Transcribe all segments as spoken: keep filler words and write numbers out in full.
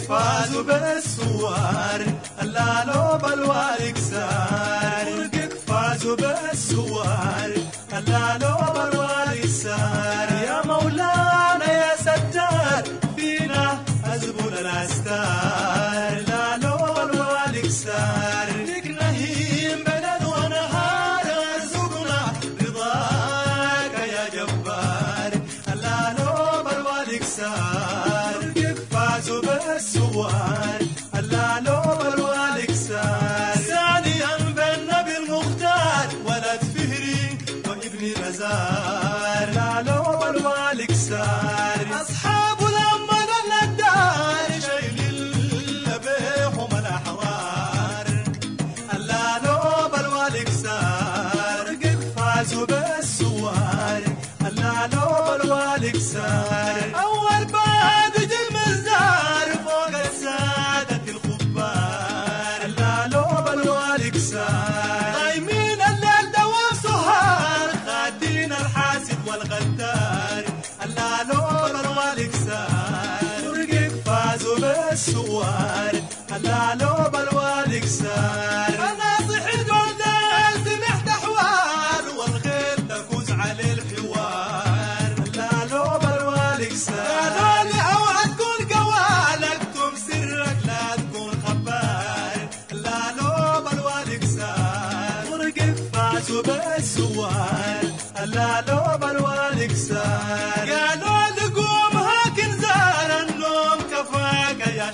فازوا بالسوار اللالو بالوالك سار فرقك فازوا بالسوار اللالو بالوالك سار يا مولانا يا ستار فينا أزبون الأستار لالو بالوالك سار لك نهيم بلد ونهار ارزقنا رضاك يا جبار اللالو بالوالك سار فرقك فازوا بالسوار اللالو بالوالك سار ثانيا بالنبي المختار ولد فهري وابن مزار لالو بالوالك سار أصحاب الأمن الندار شايل اللبيح ومن أحرار اللالو بالوالك سار فرقك فازوا بالسوار اللالو بالوالك سار أول بعد جم الزار فوق السادة الخبار اللالو بالوالك سار قايمين الليل دوام سهار خادين الحاسد والغدار اللالو بالوالك سار فرقك فازوا بالسوار اللالو بالوالك سار فناصح الجولدان سمحت أحوال والخيل تفوز على الحوار اللالو بالوالك سار قالوا لي اوعى تكون قوالك اكتم سرك لا تكون خبار اللالو بالوالك سار فرقك فازوا بالسوار اللالو بالوالك سار قالوا لي قوم هاك انزار النوم كفاك يا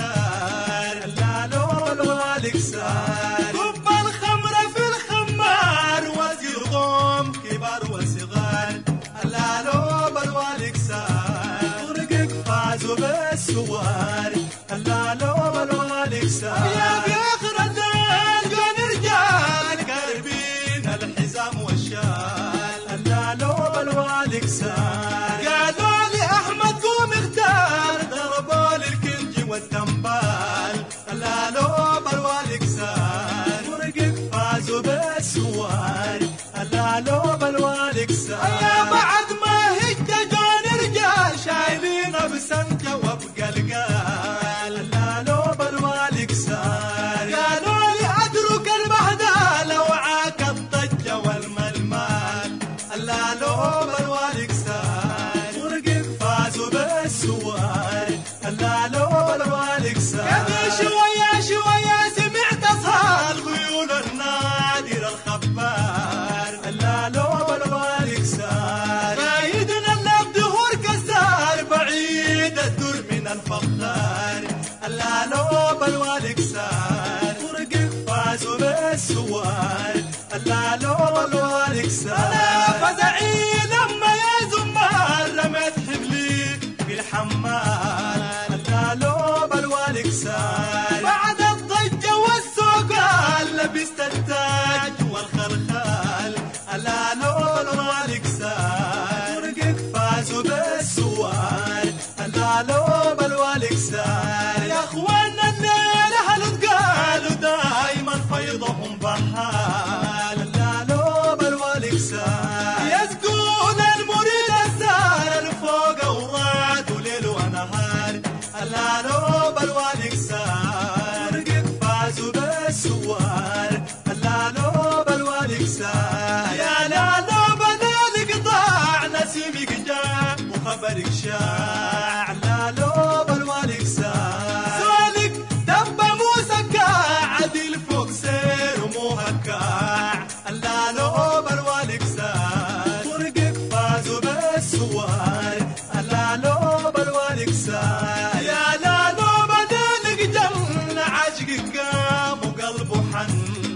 شخار اللالو بالوالك سار كب الخمر في الخمار وزير قوم كبار وصغار اللالو بالوالك سار فرقك فازوا بالسوار اللالو بالوالك سار يا بيخر الدين كان رجال قاربين الحزام والشال اللالو بالوالك سار قالوا لي احمد قوم اختار ضربوا للكنج والتنبال اللالو بالوالك سار فرقك فازوا بالسوار اللالو بالوالك سار يا بعد ما هجت جان رجال شايلين بسنكة وابقى القال اللالو بالوالك سار قالوا لي اترك البهدله وعاك الضجه والملمال اللالو بالوالك سار فرقك فازوا بالسوار اللالو بالوالك سار شوية شوية سمعت اصهار خيول النادر الخبار اللالو بالوالك سار رايدنا اللب دهور كسار بعيد الدر من الفخار اللالو بالوالك سار فرقك فازوا بالسوار اللالو بالوالك سار انا فزعي لما يا زمار رميت حبلي في الحمال اللالو بالوالك سار بعد الضجة والسوقال لبست التاج والخلخال اللالو بالوالك سار فرقك فازوا بالسوار اللالو بالوالك سار يا اخوانا الليل اهل قالوا دايما فيضهم بحال اللالو بالوالك سار يسقون المريد السار الفوق وراد وليل ونهار اللالو بالوالك سار فرقك فازوا بالسوار اللالو بالوالك سار يا لالو بدل قطاع نسيمك جاء وخبرك شاع اللالو بالوالك سار سولك دب موسى كاع عدل فوق سير ومو هكاع اللالو بالوالك سار فرقك فازوا بالسوار اللالو بالوالك سار يا لالو بدلك جنة عاشقك قام وقلبه حن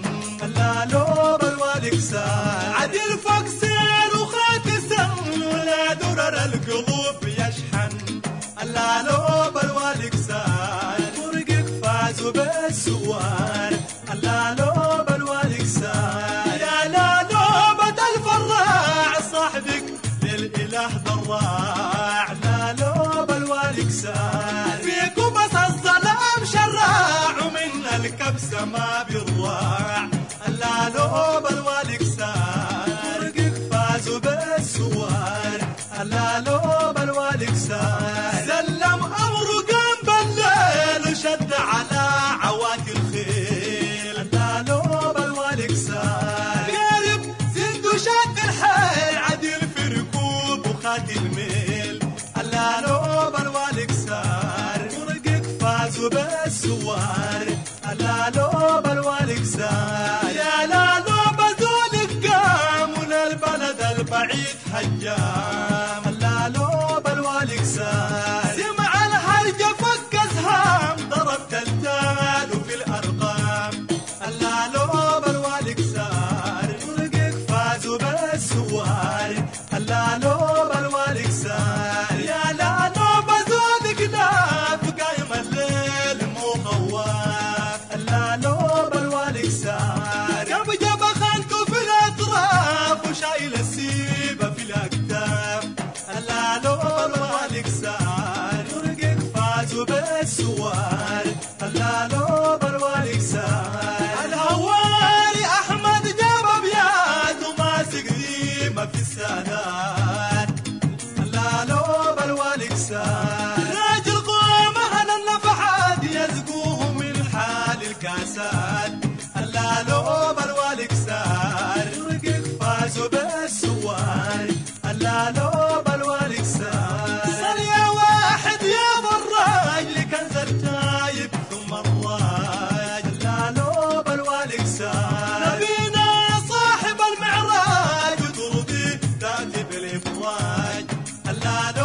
اللالو بالوالك سار عدل فوق سير وخات سن ولا درر القلوب يشحن اللالو بالوالك سار فرقك فازوا بالسوار اللالو بالوالك سار يا لالو بدل فراع صاحبك للإله ضراع لالو بالوالك سار فيكم بس الظلام شراع ومن الكبسة ما بالراع اللالو بالوالك سار فرقك فازوا بالسوار اللالو بالوالك سار سلم أمره قام بالليل ذات الميل اللالو بالوالك سار ورقك فازوا بالسوار اللالو بالوالك سار يا لالو بذولك قام البلد البعيد حجام اللالو بالوالك سار سمع الهرج فك ازهام ضرب تلتال وفي الارقام اللالو بالوالك سار ورقك فازوا بالسوار اللالو بالوالك سار يا لالو بذولك ناف قايم الليل مو خواف اللالو بالوالك سار جاب جاب خالكو في الاطراف وشايل السيبه في الاكتاف اللالو بالوالك سار ورقك فازوا بالسوار اللالو بالوالك سار الهواري احمد جاب ابيات وماسك ذيمه في السادات اللالو بالوالك سار راجل قوم اهل النفحات يزقوه من الحال الكاسات اللالو بالوالك سار ورقك فازوا بالسوار اللالو بالوالك سار صل يا واحد يا ضراج لكنز التايب ثم الراج اللالو بالوالك سار نبينا صاحب المعراج وترضي تاتي بالافراج اللالو